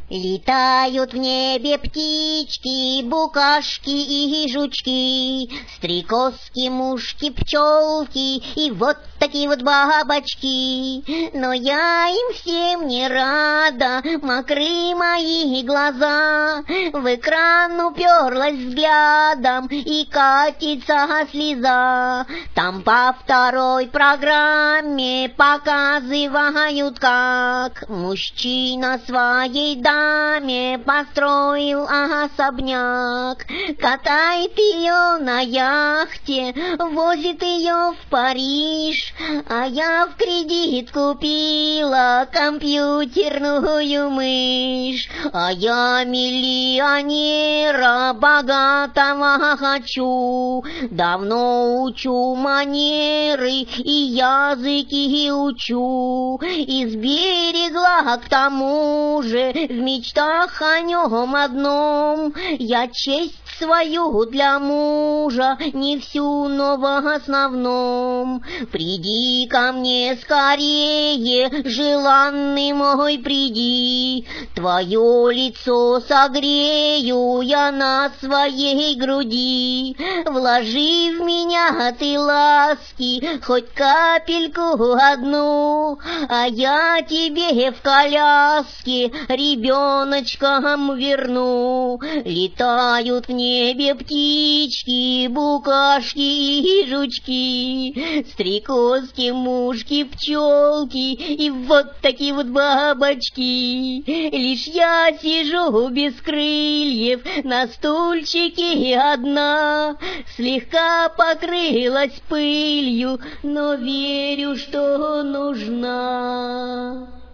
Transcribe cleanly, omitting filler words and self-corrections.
Летают в небе птички, букашки и жучки, стрекозки, мушки, пчелки и вот такие вот бабочки. Но я им всем не рада, мокры мои глаза. В экран уперлась взглядом и катится слеза. Там по второй программе показывают, как мужчина своей даме построил особняк, катает ее на яхте, возит ее в Париж, а я в кредит купила компьютерную мышь. А я миллионера богатого хочу, давно учу манеры и языки учу, и сберегла к тому же в мечтах о нем одном я честь свою для мужа, не всю, но в основном. Приди ко мне скорее, желанный мой, приди, твое лицо согрею я на своей груди. Вложи в меня ты ласки, хоть капельку одну, а я тебе в коляске ребеночком верну. Летают в небе птички, букашки и жучки, стрекозки, мушки, пчелки и вот такие вот бабочки. Лишь я сижу без крыльев на стульчике одна, слегка покрылась пылью, но верю, что нужна.